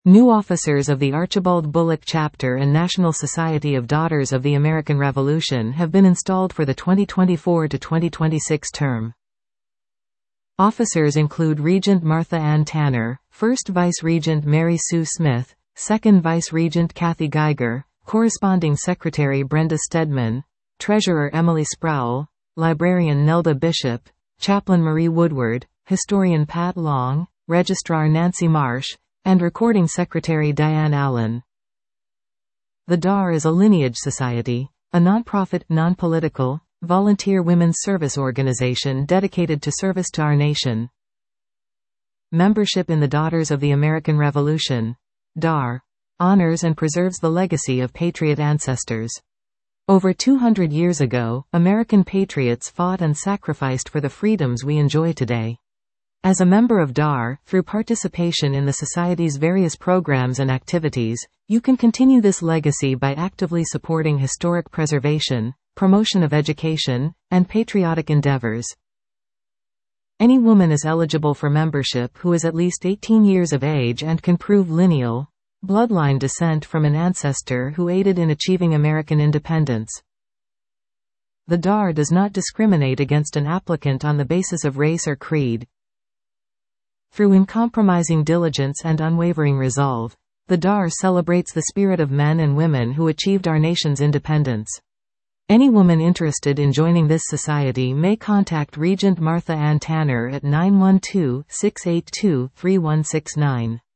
New officers of the Archibald Bullock Chapter and National Society of Daughters of the American Revolution have been installed for the 2024 to 2026 term. Officers include Regent Martha Ann Tanner, First Vice Regent Mary Sue Smith, Second Vice Regent Kathy Geiger, Corresponding Secretary Brenda Stedman, Treasurer Emily Sproul, Librarian Nelda Bishop, Chaplain Marie Woodward, Historian Pat Long, Registrar Nancy Marsh, and Recording Secretary Diane Allen. The DAR is a lineage society, a nonprofit, non-political, volunteer women's service organization dedicated to service to our nation. Membership in the Daughters of the American Revolution, DAR, honors and preserves the legacy of patriot ancestors. Over 200 years ago, American patriots fought and sacrificed for the freedoms we enjoy today. As a member of DAR, through participation in the Society's various programs and activities, you can continue this legacy by actively supporting historic preservation, promotion of education, and patriotic endeavors. Any woman is eligible for membership who is at least 18 years of age and can prove lineal, bloodline descent from an ancestor who aided in achieving American independence. The DAR does not discriminate against an applicant on the basis of race or creed. Through uncompromising diligence and unwavering resolve, the DAR celebrates the spirit of men and women who achieved our nation's independence. Any woman interested in joining this society may contact Regent Martha Ann Tanner at 912-682-3169.